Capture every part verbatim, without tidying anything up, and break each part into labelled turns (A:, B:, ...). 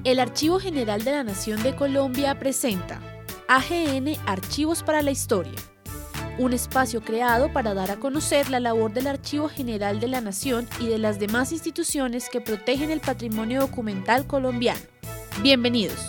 A: El Archivo General de la Nación de Colombia presenta A G N Archivos para la Historia, un espacio creado para dar a conocer la labor del Archivo General de la Nación y de las demás instituciones que protegen el patrimonio documental colombiano. Bienvenidos.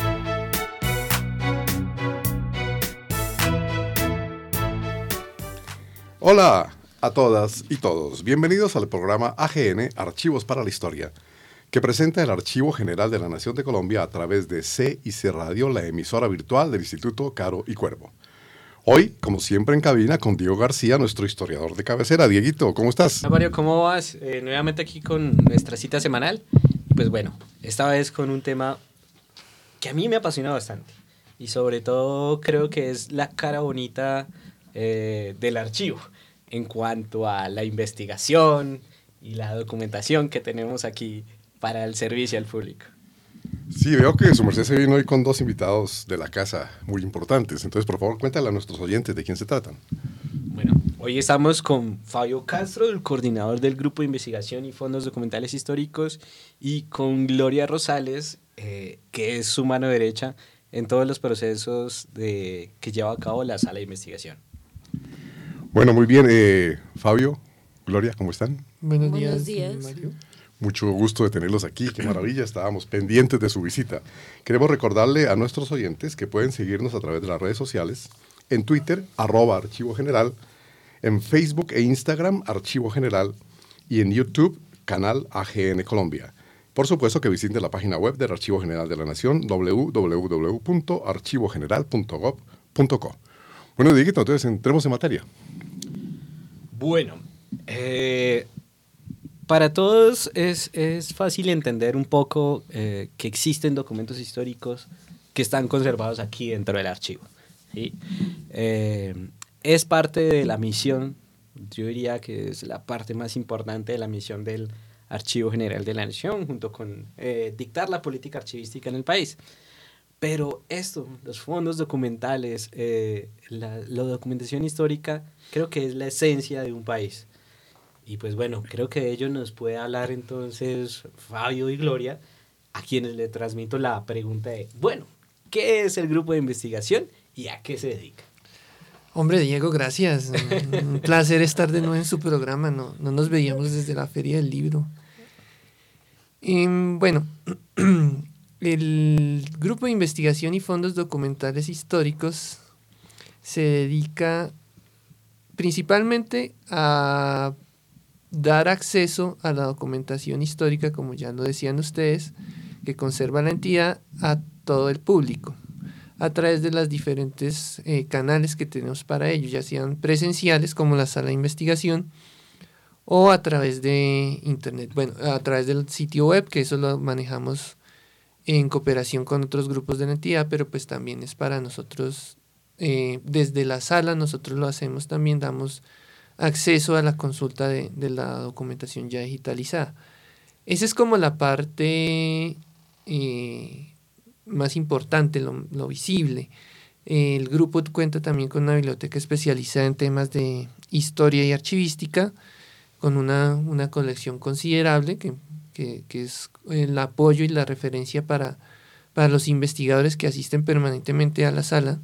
B: Hola a todas y todos, bienvenidos al programa A G N Archivos para la Historia, que presenta el Archivo General de la Nación de Colombia a través de C I C Radio, la emisora virtual del Instituto Caro y Cuervo. Hoy, como siempre en cabina, con Diego García, nuestro historiador de cabecera. Dieguito, ¿cómo estás?
C: Hola Mario, ¿cómo vas? Eh, nuevamente aquí con nuestra cita semanal. Y pues bueno, esta vez con un tema que a mí me apasiona bastante. Y sobre todo creo que es la cara bonita eh, del archivo en cuanto a la investigación y la documentación que tenemos aquí para el servicio al público.
B: Sí, veo que su merced se vino hoy con dos invitados de la casa muy importantes. Entonces, por favor, cuéntale a nuestros oyentes de quién se tratan.
C: Bueno, hoy estamos con Fabio Castro, el coordinador del Grupo de Investigación y Fondos Documentales Históricos, y con Gloria Rosales, eh, que es su mano derecha en todos los procesos de, que lleva a cabo la sala de investigación.
B: Bueno, muy bien. Eh, Fabio, Gloria, ¿cómo están?
D: Buenos,
A: Buenos
D: días,
A: días.
D: Mario.
B: Mucho gusto de tenerlos aquí, qué maravilla, estábamos pendientes de su visita. Queremos recordarle a nuestros oyentes que pueden seguirnos a través de las redes sociales, en Twitter, arroba Archivo General, en Facebook e Instagram, Archivo General, y en YouTube, canal A G N Colombia. Por supuesto que visiten la página web del Archivo General de la Nación, doble u doble u doble u punto archivo general punto gob punto co. Bueno, Dieguito, entonces entremos en materia.
C: Bueno, eh... Para todos es, es fácil entender un poco eh, que existen documentos históricos que están conservados aquí dentro del archivo, ¿sí? Eh, es parte de la misión, yo diría que es la parte más importante de la misión del Archivo General de la Nación, junto con eh, dictar la política archivística en el país. Pero esto, los fondos documentales, eh, la, la documentación histórica, creo que es la esencia de un país. Y pues bueno, creo que de ello nos puede hablar entonces Fabio y Gloria, a quienes le transmito la pregunta de, bueno, ¿qué es el grupo de investigación y a qué se dedica?
D: Hombre, Diego, gracias. Un placer estar de nuevo en su programa. No, no nos veíamos desde la Feria del Libro. Y, bueno, el grupo de investigación y fondos documentales históricos se dedica principalmente a dar acceso a la documentación histórica, como ya lo decían ustedes, que conserva la entidad a todo el público, a través de los diferentes eh, canales que tenemos para ello, ya sean presenciales como la sala de investigación o a través de internet, bueno, a través del sitio web, que eso lo manejamos en cooperación con otros grupos de la entidad, pero pues también es para nosotros, eh, desde la sala nosotros lo hacemos también, damos acceso a la consulta de, de la documentación ya digitalizada. Esa es como la parte eh, más importante, lo, lo visible. Eh, el grupo cuenta también con una biblioteca especializada en temas de historia y archivística, con una, una colección considerable que, que, que es el apoyo y la referencia para, para los investigadores que asisten permanentemente a la sala.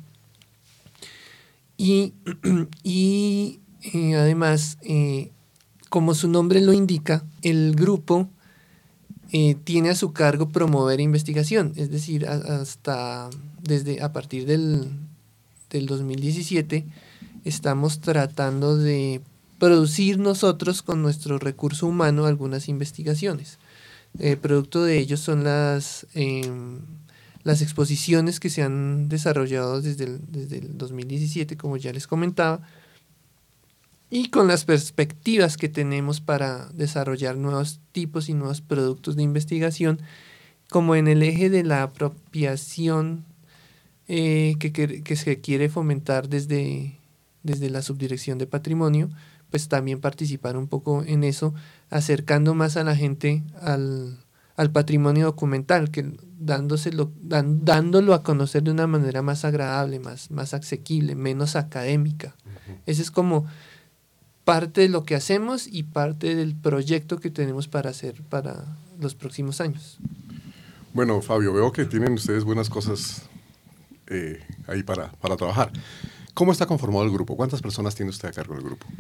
D: Y, y Eh, además, eh, como su nombre lo indica, el grupo eh, tiene a su cargo promover investigación, es decir, a, hasta desde a partir del, del dos mil diecisiete estamos tratando de producir nosotros con nuestro recurso humano algunas investigaciones. Eh, producto de ello son las, eh, las exposiciones que se han desarrollado desde el, desde el dos mil diecisiete, como ya les comentaba, y con las perspectivas que tenemos para desarrollar nuevos tipos y nuevos productos de investigación, como en el eje de la apropiación eh, que, que, que se quiere fomentar desde, desde la Subdirección de Patrimonio, pues también participar un poco en eso, acercando más a la gente al, al patrimonio documental, que dándoselo, dan, dándolo a conocer de una manera más agradable, más, más asequible, menos académica. Uh-huh. Ese es como parte de lo que hacemos y parte del proyecto que tenemos para hacer para los próximos años.
B: Bueno, Fabio, veo que tienen ustedes buenas cosas eh, ahí para, para trabajar. ¿Cómo está conformado el grupo? ¿Cuántas personas tiene usted a cargo del grupo?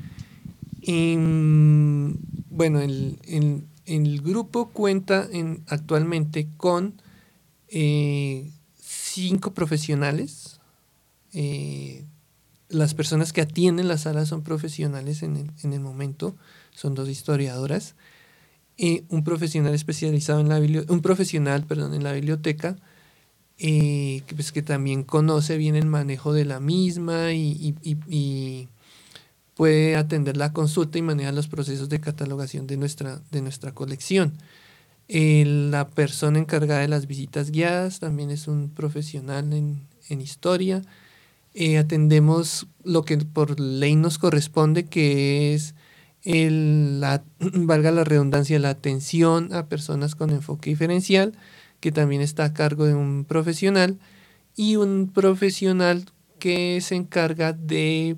D: En, bueno, el, el, el grupo cuenta en, actualmente con eh, cinco profesionales. Eh, las personas que atienden la sala son profesionales en el, en el momento, son dos historiadoras. Eh, un profesional especializado en la biblioteca, un profesional, perdón, en la biblioteca, eh, que, pues, que también conoce bien el manejo de la misma y, y, y, y puede atender la consulta y manejar los procesos de catalogación de nuestra, de nuestra colección. Eh, la persona encargada de las visitas guiadas también es un profesional en, en historia. Eh, atendemos lo que por ley nos corresponde, que es el, la, valga la redundancia, la atención a personas con enfoque diferencial, que también está a cargo de un profesional, y un profesional que se encarga de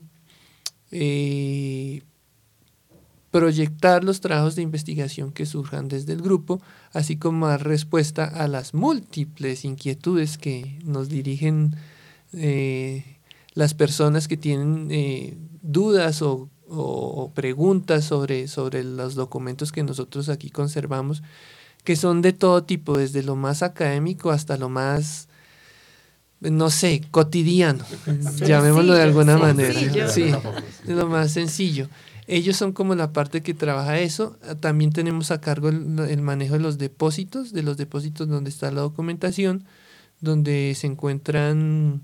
D: eh, proyectar los trabajos de investigación que surjan desde el grupo, así como dar respuesta a las múltiples inquietudes que nos dirigen eh, las personas que tienen eh, dudas o, o, o preguntas sobre, sobre los documentos que nosotros aquí conservamos, que son de todo tipo, desde lo más académico hasta lo más, no sé, cotidiano, sencillo, llamémoslo de alguna sencillo. manera. Sí, de lo más sencillo. Ellos son como la parte que trabaja eso. También tenemos a cargo el, el manejo de los depósitos, de los depósitos donde está la documentación, donde se encuentran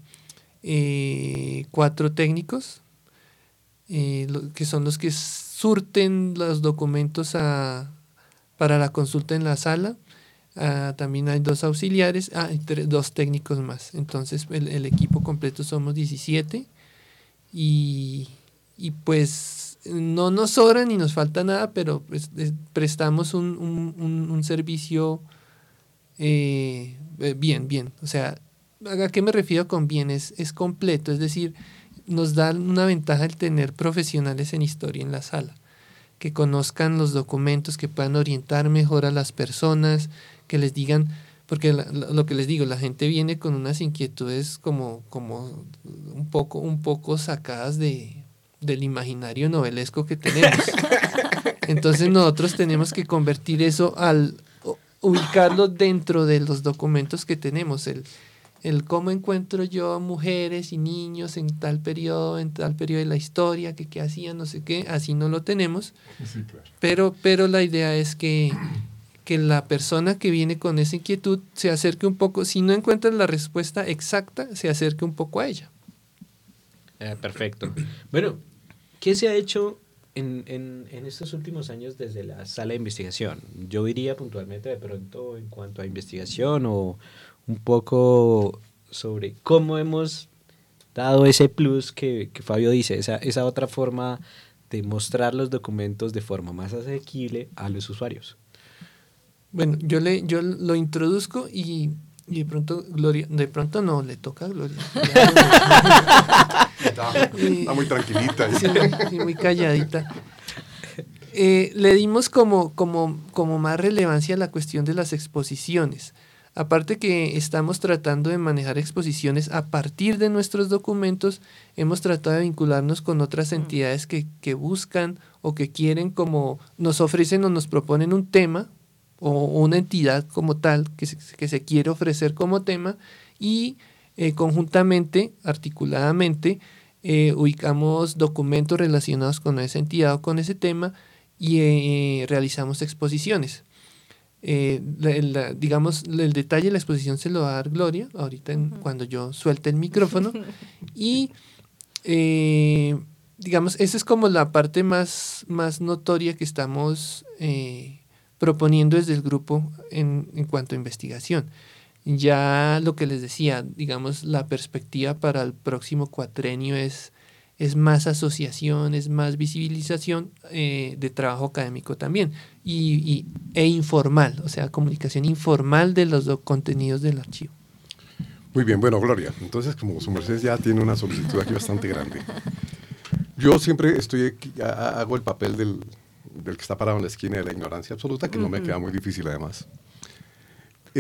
D: eh, cuatro técnicos, eh, lo, que son los que surten los documentos a, para la consulta en la sala. Uh, también hay dos auxiliares, ah, y tres, dos técnicos más. Entonces el, el equipo completo somos diecisiete y, y pues no nos sobra ni nos falta nada, pero pues, eh, prestamos un, un, un, un servicio eh, bien, bien. O sea, ¿a qué me refiero con bien? Es, es completo, es decir, nos da una ventaja el tener profesionales en historia en la sala, que conozcan los documentos, que puedan orientar mejor a las personas, que les digan, porque la, lo que les digo, la gente viene con unas inquietudes como, como un poco, un poco sacadas de, del imaginario novelesco que tenemos. Entonces nosotros tenemos que convertir eso al ubicarlo dentro de los documentos que tenemos, el, el cómo encuentro yo a mujeres y niños en tal periodo, en tal periodo de la historia, que qué hacían, no sé qué, así no lo tenemos.
B: Sí, claro. Pero,
D: pero la idea es que, que la persona que viene con esa inquietud se acerque un poco, si no encuentra la respuesta exacta, se acerque un poco a ella.
C: Eh, perfecto. Bueno, ¿qué se ha hecho en, en, en estos últimos años desde la sala de investigación? Yo diría puntualmente de pronto en cuanto a investigación o un poco sobre cómo hemos dado ese plus que, que Fabio dice, esa, esa otra forma de mostrar los documentos de forma más asequible a los usuarios.
D: Bueno, yo le yo lo introduzco y, y de pronto Gloria, de pronto no, le toca a Gloria.
B: Está, está muy tranquilita.
D: Sí, sí, muy calladita. Eh, le dimos como, como, como más relevancia a la cuestión de las exposiciones. Aparte que estamos tratando de manejar exposiciones a partir de nuestros documentos, hemos tratado de vincularnos con otras entidades que, que buscan o que quieren, como nos ofrecen o nos proponen un tema o una entidad como tal que se, que se quiere ofrecer como tema y eh, conjuntamente, articuladamente, eh, ubicamos documentos relacionados con esa entidad o con ese tema y eh, realizamos exposiciones. Eh, la, la, digamos, el detalle de la exposición se lo va a dar Gloria ahorita en, uh-huh. cuando yo suelte el micrófono y eh, digamos, esa es como la parte más, más notoria que estamos eh, proponiendo desde el grupo en, en cuanto a investigación. Ya lo que les decía, digamos, la perspectiva para el próximo cuatrenio es, es más asociación, es más visibilización eh, de trabajo académico también y, y, e informal, o sea, comunicación informal de los do, contenidos del archivo.
B: Muy bien, bueno, Gloria, entonces como su merced ya tiene una solicitud aquí bastante grande, yo siempre estoy aquí, hago el papel del, del que está parado en la esquina de la ignorancia absoluta, que uh-huh. no me queda muy difícil además. Eh,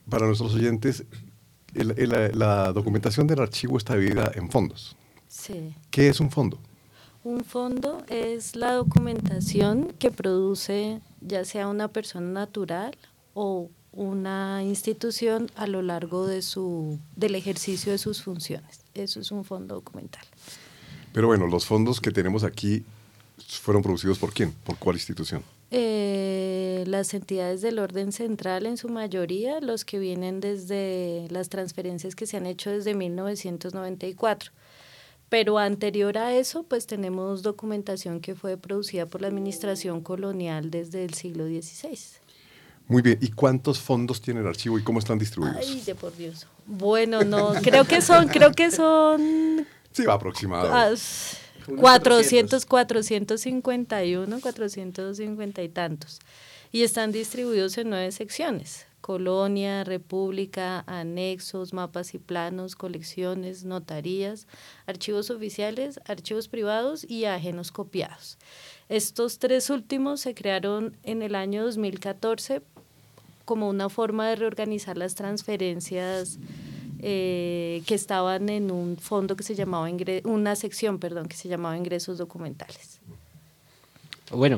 B: para nuestros oyentes, el, el, la, la documentación del archivo está dividida en fondos.
E: Sí.
B: ¿Qué es un fondo?
E: Un fondo es la documentación que produce ya sea una persona natural o una institución a lo largo de su, del ejercicio de sus funciones. Eso es un fondo documental.
B: Pero bueno, los fondos que tenemos aquí fueron producidos ¿por quién? ¿Por cuál institución?
E: Eh, las entidades del orden central en su mayoría, los que vienen desde las transferencias que se han hecho desde mil novecientos noventa y cuatro. Pero anterior a eso, pues tenemos documentación que fue producida por la administración colonial desde el siglo dieciséis.
B: Muy bien, ¿y cuántos fondos tiene el archivo y cómo están distribuidos?
E: Ay, de por Dios. Bueno, no, creo que son, creo que son
B: Sí, va aproximado.
E: ah, cuatrocientos, cuatrocientos cincuenta y uno, cuatrocientos cincuenta y tantos. Y están distribuidos en nueve secciones: colonia, república, anexos, mapas y planos, colecciones, notarías, archivos oficiales, archivos privados y ajenos copiados. Estos tres últimos se crearon en el año dos mil catorce como una forma de reorganizar las transferencias eh, que estaban en un fondo que se llamaba, ingre- una sección, perdón, que se llamaba ingresos documentales.
C: Bueno,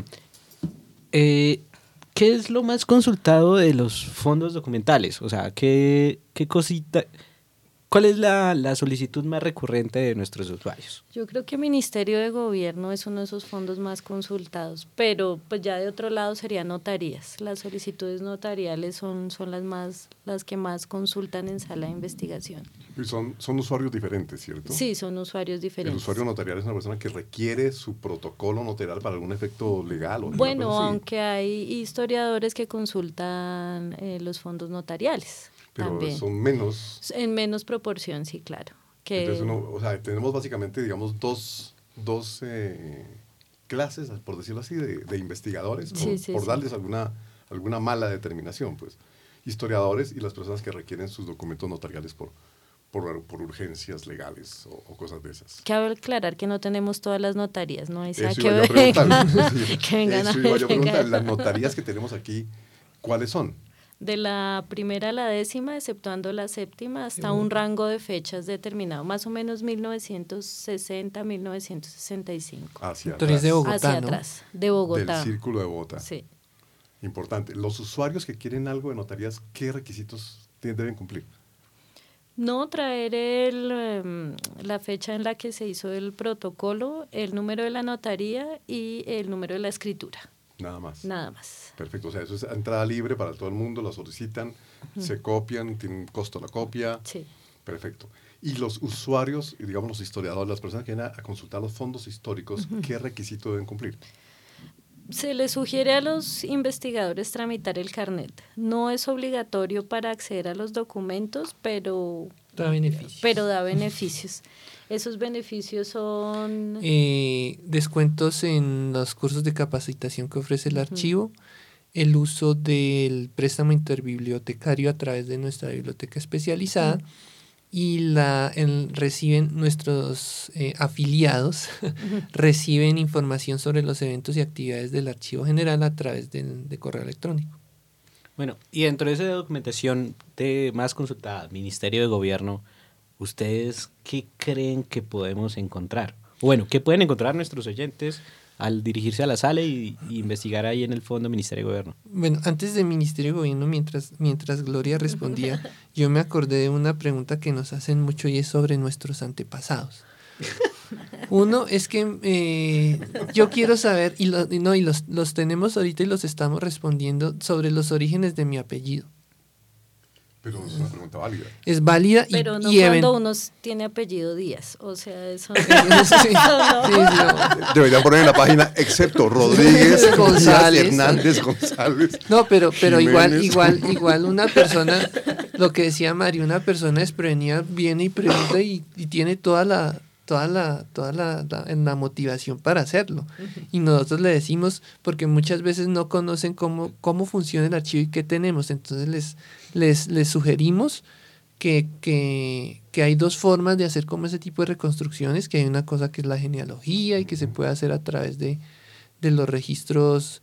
C: eh, ¿qué es lo más consultado de los fondos documentales? O sea, ¿qué, qué cosita, cuál es la, la solicitud más recurrente de nuestros usuarios?
E: Yo creo que Ministerio de Gobierno es uno de esos fondos más consultados, pero pues ya de otro lado serían notarías. Las solicitudes notariales son, son las más las que más consultan en sala de investigación.
B: Y son, son usuarios diferentes, ¿cierto?
E: Sí, son usuarios diferentes.
B: El usuario notarial es una persona que requiere su protocolo notarial para algún efecto legal. O
E: Bueno,
B: algo así.
E: aunque hay historiadores que consultan eh, los fondos notariales.
B: Pero
E: también.
B: son menos.
E: En menos proporción, sí, claro. Que
B: Entonces, uno, o sea, tenemos básicamente, digamos, dos, dos eh, clases, por decirlo así, de, de investigadores, por,
E: Sí, sí,
B: por
E: sí.
B: darles alguna, alguna mala determinación, pues. Historiadores y las personas que requieren sus documentos notariales por, por, por urgencias legales o, o cosas de esas.
E: Cabe aclarar que no tenemos todas las notarías, ¿no? Esa
B: Eso
E: que,
B: iba yo a
E: vengan,
B: preguntar. Sí,
E: que vengan
B: eso
E: a
B: iba yo a
E: vengan.
B: preguntar. Las notarías que tenemos aquí, ¿cuáles son?
E: De la primera a la décima, exceptuando la séptima, hasta un rango de fechas determinado, más o menos mil novecientos sesenta, mil novecientos sesenta y cinco.
B: Hacia
D: Notarías
B: atrás.
D: de Bogotá,
E: Hacia
D: ¿no?
E: atrás, de Bogotá.
B: Del Círculo de Bogotá.
E: Sí.
B: Importante. Los usuarios que quieren algo de notarías, ¿qué requisitos tienen- deben cumplir?
E: No traer el, em, la fecha en la que se hizo el protocolo, el número de la notaría y el número de la escritura,
B: Nada más.
E: nada más.
B: Perfecto, o sea, eso es entrada libre para todo el mundo, la solicitan, se copian, tiene un costo la copia.
E: Sí.
B: Perfecto. Y los usuarios, y digamos los historiadores, las personas que vienen a, a consultar los fondos históricos, ¿qué requisito deben cumplir?
E: Se le sugiere a los investigadores tramitar el carnet. No es obligatorio para acceder a los documentos, pero,
D: Da beneficios.
E: pero da beneficios. Esos beneficios son...
D: Eh, descuentos en los cursos de capacitación que ofrece el archivo, el uso del préstamo interbibliotecario a través de nuestra biblioteca especializada y la el- reciben nuestros eh, afiliados reciben información sobre los eventos y actividades del archivo general a través del- de correo electrónico.
C: Bueno, y dentro de esa documentación de más consultada, Ministerio de Gobierno, ¿ustedes qué creen que podemos encontrar? Bueno, ¿qué pueden encontrar nuestros oyentes al dirigirse a la sala y, y investigar ahí en el fondo Ministerio de Gobierno?
D: Bueno, antes de Ministerio de Gobierno, mientras, mientras Gloria respondía, yo me acordé de una pregunta que nos hacen mucho y es sobre nuestros antepasados. Uno es que eh, yo quiero saber, y, lo- y no, y los, los tenemos ahorita y los estamos respondiendo sobre los orígenes de mi apellido.
B: Pero es una pregunta válida.
D: Es válida y,
E: Pero no
D: y
E: cuando
D: even-
E: uno s- tiene apellido Díaz. O sea, eso...
D: Sí, sí, sí, no.
B: Deberían poner en la página, excepto Rodríguez,
D: González.
B: González, Hernández, González.
D: No, pero, pero igual,
B: Jiménez.
D: igual, igual una persona, lo que decía Mario, una persona desprevenida viene y pregunta y, y tiene toda la, toda la, toda la, la, la motivación para hacerlo. Y nosotros le decimos, porque muchas veces no conocen cómo, cómo funciona el archivo y qué tenemos. Entonces les, les, les sugerimos que, que, que hay dos formas de hacer como ese tipo de reconstrucciones, que hay una cosa que es la genealogía y que se puede hacer a través de, de los registros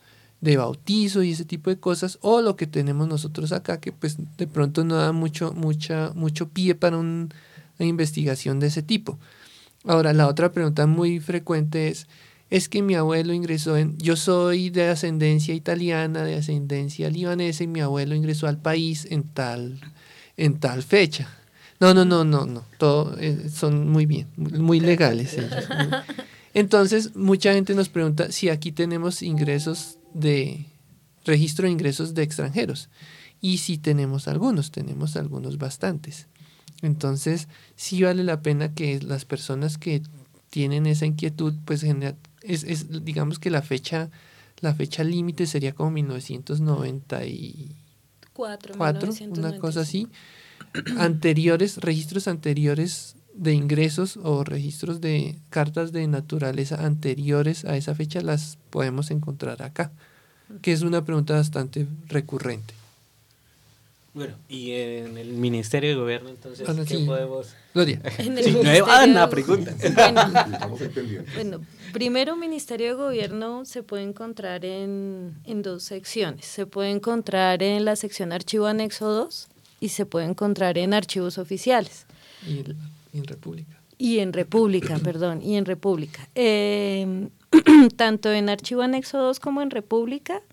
D: de bautizo y ese tipo de cosas, o lo que tenemos nosotros acá, que pues de pronto no da mucho, mucha, mucho pie para un, una investigación de ese tipo. Ahora, la otra pregunta muy frecuente es, es que mi abuelo ingresó en, yo soy de ascendencia italiana, de ascendencia libanesa, y mi abuelo ingresó al país en tal, en tal fecha. No, no, no, no, no, todo, eh, son muy bien, muy legales ellos. Entonces, mucha gente nos pregunta si aquí tenemos ingresos de, registro de ingresos de extranjeros. Y sí tenemos algunos, tenemos algunos bastantes. Entonces, sí vale la pena que las personas que tienen esa inquietud, pues genera, es, es, digamos que la fecha, la fecha límite sería como mil novecientos noventa y cuatro, una cosa así. Anteriores, registros anteriores de ingresos o registros de cartas de naturaleza anteriores a esa fecha las podemos encontrar acá, que es una pregunta bastante recurrente.
C: Bueno, y en el Ministerio de Gobierno, entonces,
D: Bueno,
C: ¿qué
D: sí.
C: podemos...?
D: Gloria.
E: En el
C: Sí, no
E: Ministerio
C: hay una
E: de-
C: pregunta.
E: Bueno,
B: Estamos ahí pendientes.
E: bueno, primero Ministerio de Gobierno se puede encontrar en, en dos secciones. Se puede encontrar en la sección Archivo Anexo dos y se puede encontrar en Archivos Oficiales.
D: Y, y en República.
E: Y en República, perdón, y en República. Eh, tanto en Archivo Anexo dos como en República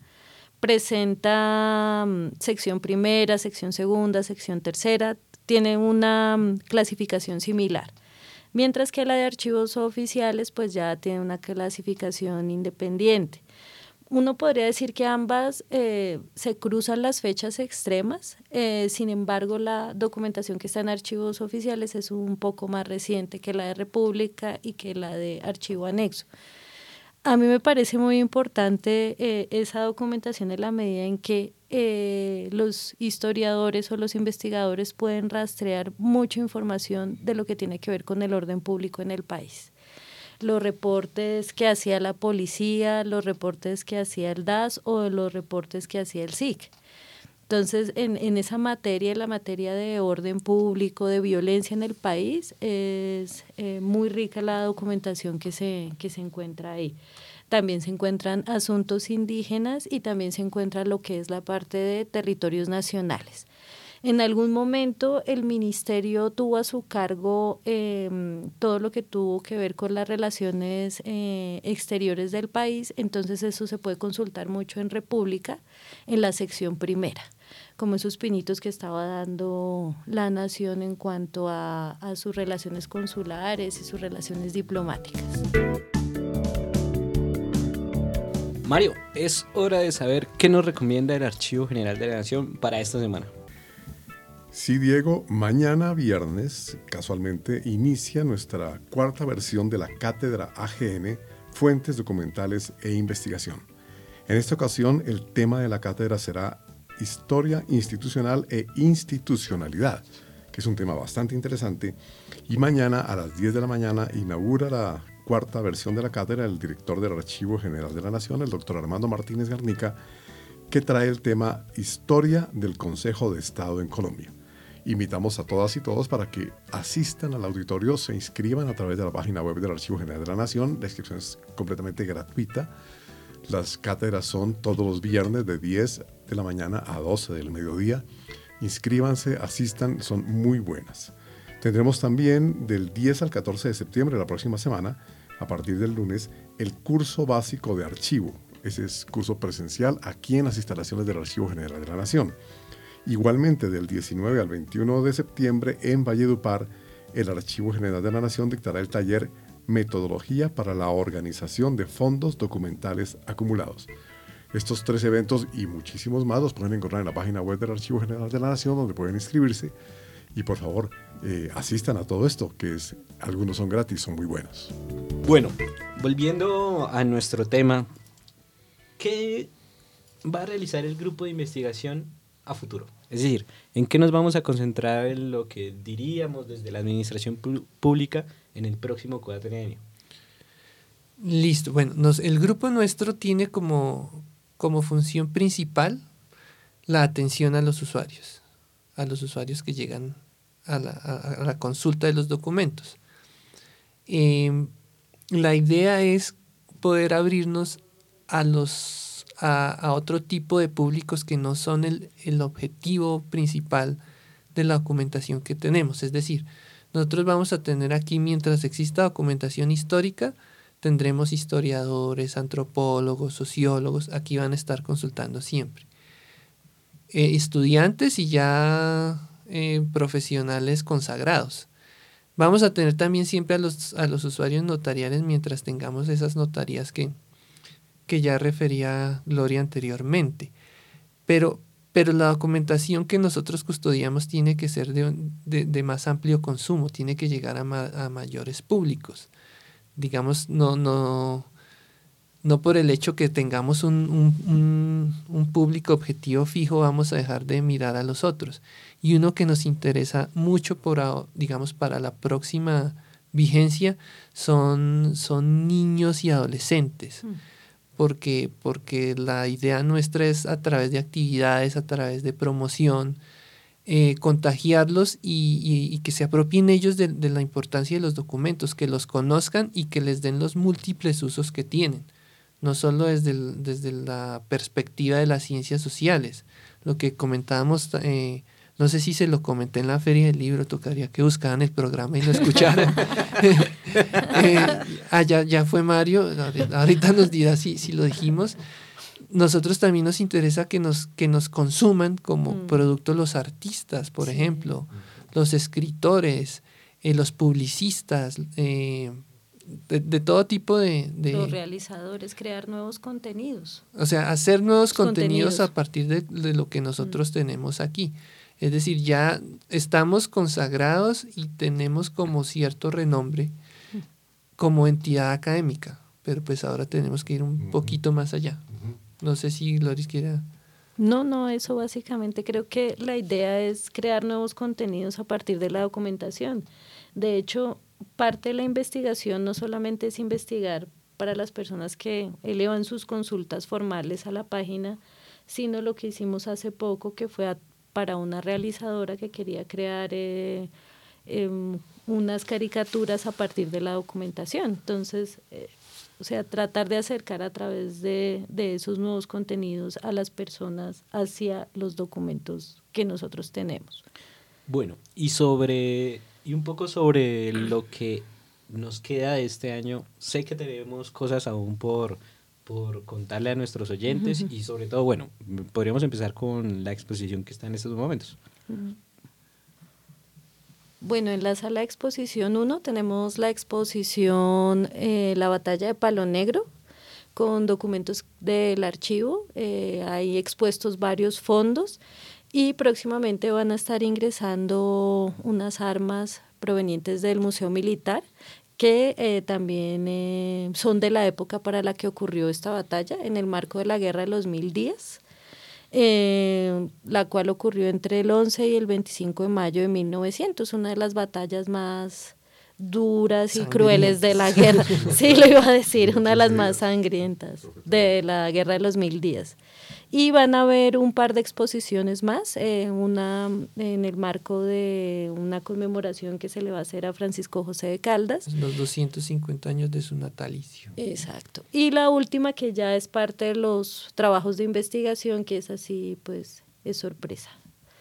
E: presenta um, sección primera, sección segunda, sección tercera, tiene una um, clasificación similar. Mientras que la de archivos oficiales pues ya tiene una clasificación independiente. Uno podría decir que ambas eh, se cruzan las fechas extremas, eh, sin embargo la documentación que está en archivos oficiales es un poco más reciente que la de República y que la de archivo anexo. A mí me parece muy importante eh, esa documentación en la medida en que eh, los historiadores o los investigadores pueden rastrear mucha información de lo que tiene que ver con el orden público en el país. Los reportes que hacía la policía, los reportes que hacía el D A S o los reportes que hacía el S I C. Entonces, en, en esa materia, la materia de orden público, de violencia en el país, es eh, muy rica la documentación que se, que se encuentra ahí. También se encuentran asuntos indígenas y también se encuentra lo que es la parte de territorios nacionales. En algún momento el ministerio tuvo a su cargo eh, todo lo que tuvo que ver con las relaciones eh, exteriores del país, entonces eso se puede consultar mucho en República, en la sección primera, como esos pinitos que estaba dando la nación en cuanto a, a sus relaciones consulares y sus relaciones diplomáticas.
C: Mario, es hora de saber qué nos recomienda el Archivo General de la Nación para esta semana.
B: Sí, Diego, mañana viernes, casualmente, inicia nuestra cuarta versión de la Cátedra A G N, Fuentes Documentales e Investigación. En esta ocasión, el tema de la cátedra será Historia Institucional e Institucionalidad, que es un tema bastante interesante. Y mañana a las diez de la mañana inaugura la cuarta versión de la cátedra el director del Archivo General de la Nación, el doctor Armando Martínez Garnica, que trae el tema Historia del Consejo de Estado en Colombia. Invitamos a todas y todos para que asistan al auditorio, se inscriban a través de la página web del Archivo General de la Nación. La inscripción es completamente gratuita. Las cátedras son todos los viernes de diez de la mañana a doce del mediodía. Inscríbanse, asistan, son muy buenas. Tendremos también del diez al catorce de septiembre, la próxima semana, a partir del lunes, el curso básico de archivo. Ese es curso presencial aquí en las instalaciones del Archivo General de la Nación. Igualmente, del diecinueve al veintiuno de septiembre, en Valledupar, el Archivo General de la Nación dictará el taller Metodología para la Organización de Fondos Documentales Acumulados. Estos tres eventos y muchísimos más los pueden encontrar en la página web del Archivo General de la Nación, donde pueden inscribirse. Y por favor, eh, asistan a todo esto, que es, algunos son gratis, son muy buenos.
C: Bueno, volviendo a nuestro tema, ¿qué va a realizar el grupo de investigación a futuro? Es decir, ¿en qué nos vamos a concentrar en lo que diríamos desde la administración pu- pública en el próximo cuatrienio?
D: Listo, bueno, nos, el grupo nuestro tiene como, como función principal la atención a los usuarios, a los usuarios que llegan a la, a, a la consulta de los documentos. Eh, la idea es poder abrirnos a los a, a otro tipo de públicos que no son el, el objetivo principal de la documentación que tenemos. Es decir, nosotros vamos a tener aquí, mientras exista documentación histórica, tendremos historiadores, antropólogos, sociólogos, aquí van a estar consultando siempre. Eh, estudiantes y ya eh, profesionales consagrados. Vamos a tener también siempre a los, a los usuarios notariales mientras tengamos esas notarías que, que ya refería Gloria anteriormente. Pero, pero la documentación que nosotros custodiamos tiene que ser de, de, de más amplio consumo, tiene que llegar a, ma, a mayores públicos. Digamos, no, no, no por el hecho que tengamos un, un, un, un público objetivo fijo vamos a dejar de mirar a los otros. Y uno que nos interesa mucho, por, digamos, para la próxima vigencia son, son niños y adolescentes. Mm. Porque, porque la idea nuestra es a través de actividades, a través de promoción, eh, contagiarlos y, y, y que se apropien ellos de, de la importancia de los documentos, que los conozcan y que les den los múltiples usos que tienen. No solo desde, el, desde la perspectiva de las ciencias sociales. Lo que comentábamos, eh, no sé si se lo comenté en la Feria del Libro, tocaría que buscaran el programa y lo escucharan. eh, ah, ya, ya fue Mario, ahorita nos dirá si, si lo dijimos. Nosotros también nos interesa que nos, que nos consuman como mm. producto los artistas, por sí. ejemplo, los escritores, eh, los publicistas, eh, de, de todo tipo de, de...
E: Los realizadores, crear nuevos contenidos.
D: O sea, hacer nuevos contenidos, contenidos a partir de, de lo que nosotros mm. tenemos aquí. Es decir, ya estamos consagrados y tenemos como cierto renombre como entidad académica, pero pues ahora tenemos que ir un uh-huh. poquito más allá. Uh-huh. No sé si Gloris quiera...
E: No, no, eso básicamente creo que la idea es crear nuevos contenidos a partir de la documentación. De hecho, parte de la investigación no solamente es investigar para las personas que elevan sus consultas formales a la página, sino lo que hicimos hace poco, que fue a, para una realizadora que quería crear eh, eh, unas caricaturas a partir de la documentación. Entonces, eh, o sea, tratar de acercar a través de, de esos nuevos contenidos a las personas hacia los documentos que nosotros tenemos.
C: Bueno, y sobre y un poco sobre lo que nos queda este año, sé que tenemos cosas aún por, por contarle a nuestros oyentes uh-huh. y sobre todo, bueno, podríamos empezar con la exposición que está en estos momentos.
E: Uh-huh. Bueno, en la sala de exposición uno tenemos la exposición eh, La batalla de Palo Negro, con documentos del archivo, eh, hay expuestos varios fondos y próximamente van a estar ingresando unas armas provenientes del Museo Militar que eh, también eh, son de la época para la que ocurrió esta batalla, en el marco de la Guerra de los Mil Días. Eh, la cual ocurrió entre el once y el veinticinco de mayo de mil novecientos, una de las batallas más duras y crueles de la guerra, sí lo iba a decir, una de las más sangrientas de la Guerra de los Mil Días. Y van a haber un par de exposiciones más, eh, una en el marco de una conmemoración que se le va a hacer a Francisco José de Caldas.
D: Los doscientos cincuenta años de su natalicio.
E: Exacto. Y la última, que ya es parte de los trabajos de investigación, que es así, pues, es sorpresa.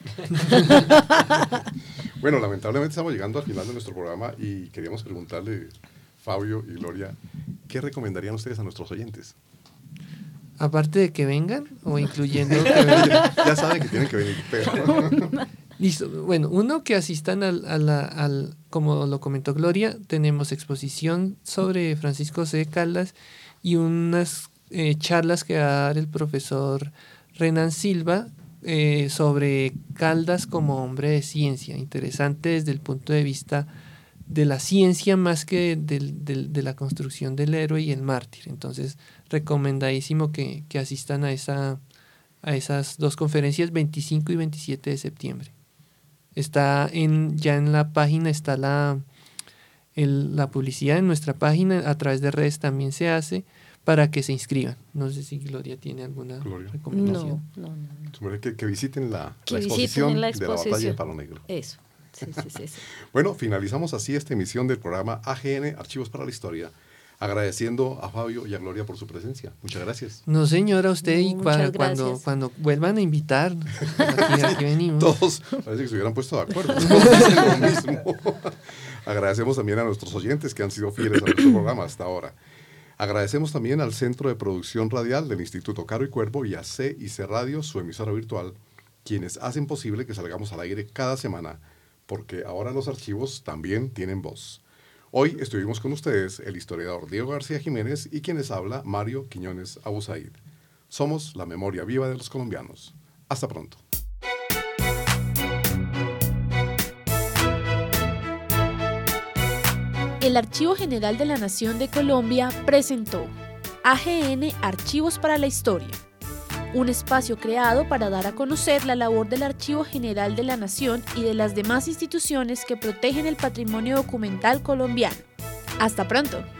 B: Bueno, lamentablemente estamos llegando al final de nuestro programa y queríamos preguntarle, Fabio y Gloria, ¿qué recomendarían ustedes a nuestros oyentes?
D: Aparte de que vengan, o incluyendo que vengan.
B: Ya saben que tienen que venir. Pero...
D: Listo. Bueno, uno, que asistan al, a la, al, como lo comentó Gloria, tenemos exposición sobre Francisco José de Caldas y unas eh, charlas que va a dar el profesor Renan Silva eh, sobre Caldas como hombre de ciencia. Interesante desde el punto de vista de la ciencia más que de, de, de, de la construcción del héroe y el mártir. Entonces, recomendadísimo que, que asistan a, esa, a esas dos conferencias, veinticinco y veintisiete de septiembre. Está en, ya en la página, está la, el, la publicidad en nuestra página, a través de redes también se hace, para que se inscriban. No sé si Gloria tiene alguna Gloria. recomendación.
E: No, no, no.
B: no. Que, que visiten la,
E: que
B: la, exposición
E: visiten la exposición
B: de la batalla de Palo Negro.
E: Eso. Sí, sí, sí, sí.
B: Bueno, finalizamos así esta emisión del programa A G N, Archivos para la Historia, Agradeciendo a Fabio y a Gloria por su presencia. Muchas gracias.
D: No, señora, usted y
E: Muchas
D: cua- cuando,
E: gracias.
D: cuando vuelvan a invitar, aquí, aquí venimos.
B: Todos parece que se hubieran puesto de acuerdo. Todos dicen lo mismo. Agradecemos también a nuestros oyentes que han sido fieles a nuestro programa hasta ahora. Agradecemos también al Centro de Producción Radial del Instituto Caro y Cuervo y a C y C Radio, su emisora virtual, quienes hacen posible que salgamos al aire cada semana, porque ahora los archivos también tienen voz. Hoy estuvimos con ustedes el historiador Diego García Jiménez y quien les habla, Mario Quiñones Abusaid. Somos la memoria viva de los colombianos. Hasta pronto.
A: El Archivo General de la Nación de Colombia presentó A G N Archivos para la Historia, un espacio creado para dar a conocer la labor del Archivo General de la Nación y de las demás instituciones que protegen el patrimonio documental colombiano. ¡Hasta pronto!